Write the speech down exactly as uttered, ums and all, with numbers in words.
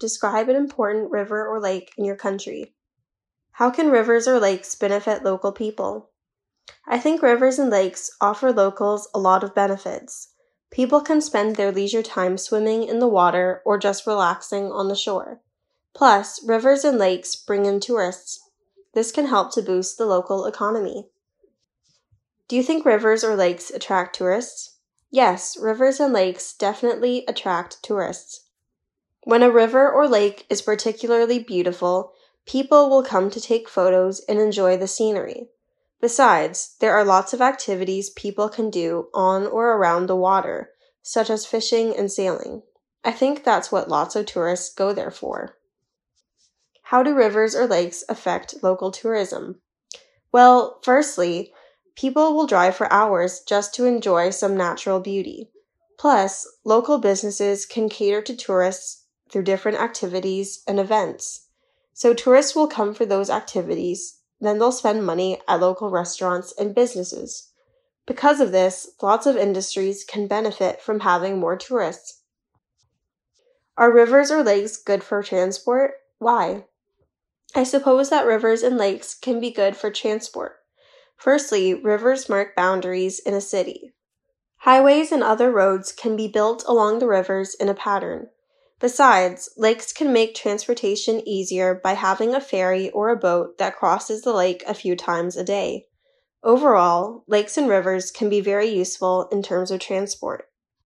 describe an important river or lake in your country. How can rivers or lakes benefit local people? I think rivers and lakes offer locals a lot of benefits. People can spend their leisure time swimming in the water or just relaxing on the shore. Plus, rivers and lakes bring in tourists. This can help to boost the local economy. Do you think rivers or lakes attract tourists? Yes, rivers and lakes definitely attract tourists. When a river or lake is particularly beautiful, people will come to take photos and enjoy the scenery. Besides, there are lots of activities people can do on or around the water, such as fishing and sailing. I think that's what lots of tourists go there for. How do rivers or lakes affect local tourism? Well, firstly, people will drive for hours just to enjoy some natural beauty. Plus, local businesses can cater to tourists through different activities and events. So tourists will come for those activities, then they'll spend money at local restaurants and businesses. Because of this, lots of industries can benefit from having more tourists. Are rivers or lakes good for transport? Why? I suppose that rivers and lakes can be good for transport. Firstly, rivers mark boundaries in a city. Highways and other roads can be built along the rivers in a pattern. Besides, lakes can make transportation easier by having a ferry or a boat that crosses the lake a few times a day. Overall, lakes and rivers can be very useful in terms of transport.